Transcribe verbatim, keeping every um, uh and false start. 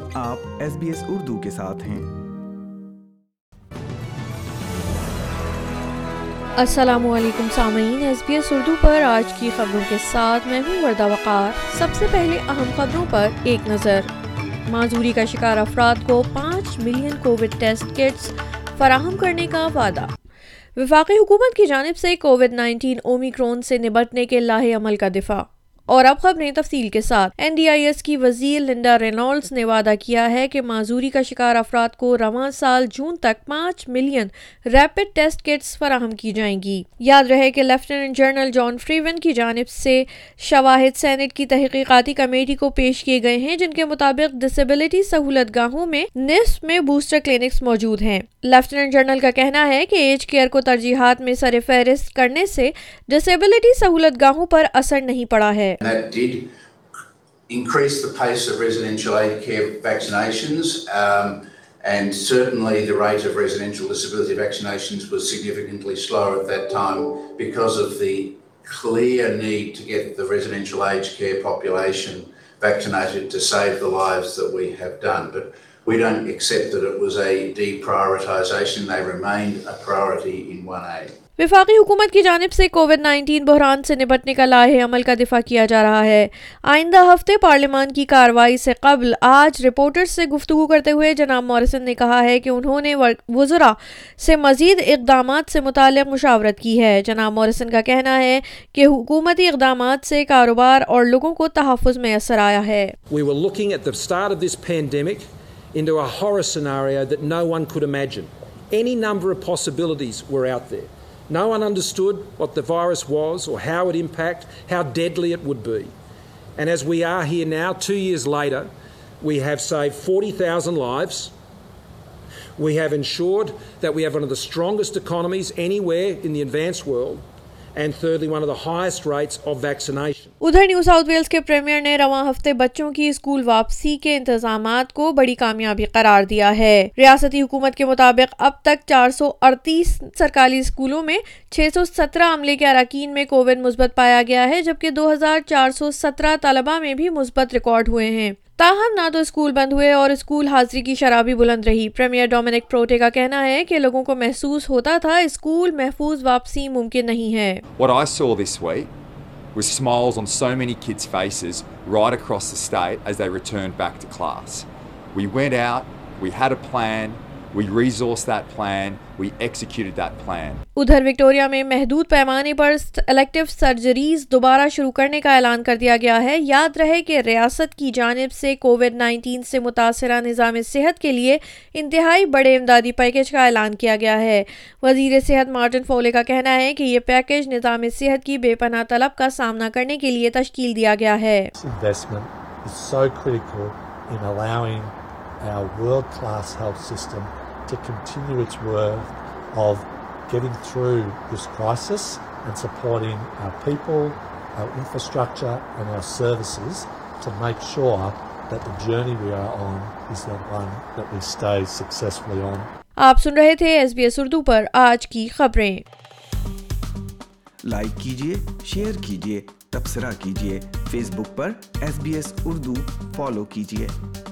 आप S B S Urdu के साथ हैं। अस्सलामुअलैकुम सामीन, एस बी एस उर्दू पर आज की खबरों के साथ मैं हूँ वर्दा वक़ार। सबसे पहले अहम खबरों पर एक नज़र। माजूरी का शिकार अफराद को पाँच मिलियन कोविड टेस्ट किट्स फराहम करने का वादा। वफाकी हुकूमत की जानिब से कोविड नाइन्टीन ओमिक्रॉन से निपटने के लाहे अमल का दिफा। और अब खबरें तफसील के साथ। एन डी आई एस की वजीर लिंडा रेनॉल्ड्स ने वादा किया है कि माजूरी का शिकार अफराद को रवां साल जून तक पाँच मिलियन रैपिड टेस्ट किट्स फराहम की जाएंगी। याद रहे कि लेफ्टिनेंट जनरल जॉन फ्रीवन की जानिब से शवाहिद सेनेट की तहकीकाती कमेटी को पेश किए गए हैं, जिनके मुताबिक डिसेबिलिटी सहूलत गाहों में निस्फ में बूस्टर क्लिनिक्स मौजूद हैं। लेफ्टिनेंट जनरल का कहना है कि एज केयर को तरजीहात में सर फहरिस्त करने से डिसेबिलिटी सहूलत गाहों पर असर नहीं पड़ा है। That did increase the pace of residential aged care vaccinations, um, and certainly the rate of residential disability vaccinations was significantly slower at that time because of the clear need to get the residential aged care population vaccinated to save the lives that we have done. But we don't accept that it was a deprioritisation. They remained a priority in one A. वफाकी हुकूमत की जानिब से Covid nineteen बहरान से निपटने का लाहे अमल का दिफा किया जा रहा है। आइंदा हफ्ते पार्लियामान की कार्रवाई से कबल आज रिपोर्टर्स से गुफ्तगू करते हुए जनाब मॉरिसन ने कहा है कि उन्होंने वज़रा से मज़ीद इक़दामात से मुताल्लिक़ मुशावरत की है। जनाब मॉरिसन का कहना है कि हुकूमती इक़दामात से कारोबार और लोगों को तहफ़्फ़ुज़ में असर आया है। We were looking at the start of this pandemic into a horror scenario that no one could imagine. Any number of possibilities were out there. No one understood what the virus was or how it impacted, how deadly it would be. And as we are here now, two years later, we have saved forty thousand lives. We have ensured that we have one of the strongest economies anywhere in the advanced world. And thirdly, one of the highest rates of vaccination. उधर New South Wales के premier ने रवां हफ्ते बच्चों की school वापसी के इंतजामात को बड़ी कामयाबी करार दिया है। रियासती हुकूमत के मुताबिक अब तक चार सौ अड़तीस सरकारी स्कूलों में छह सौ सत्रह अमले के अरकान में कोविड मुस्बत पाया गया है, जबकि दो हजार चार सौ सत्रह तलबा में भी मुस्बत रिकॉर्ड हुए हैं। ताहम ना तो स्कूल बंद हुए और स्कूल हाजिरी की शरह भी बुलंद रही। प्रीमियर डोमिनिक प्रोटे का कहना है कि लोगों को महसूस होता था स्कूल महफूज वापसी मुमकिन नहीं है। What I saw this week was smiles on so many kids' faces right across the state as they returned back to class. We went out, we had a plan, we resourced that plan, we executed that plan. उधर Victoria में महदूद पैमाने पर elective surgeries दोबारा शुरू करने का ऐलान कर दिया गया है। याद रहे कि रियासत की जानिब से कोविड नाइन्टीन से मुतासरा निज़ाम सेहत के लिए इंतहाई बड़े इमदादी पैकेज का ऐलान किया गया है। वजीर सेहत मार्टिन फोले का कहना है कि ये पैकेज निज़ाम सेहत की बेपनाह तलब का सामना करने के लिए तश्कील दिया गया है। Our world-class health system to continue its work of getting through this crisis and supporting our people, our infrastructure and our services to make sure that the journey we are on is the one that we stay successfully on. आप सुन रहे थे S B S Urdu पर आज की खबरें। Like कीजिए, share कीजिए, तबसरा कीजिए। फेसबुक पर S B S Urdu follow कीजिए।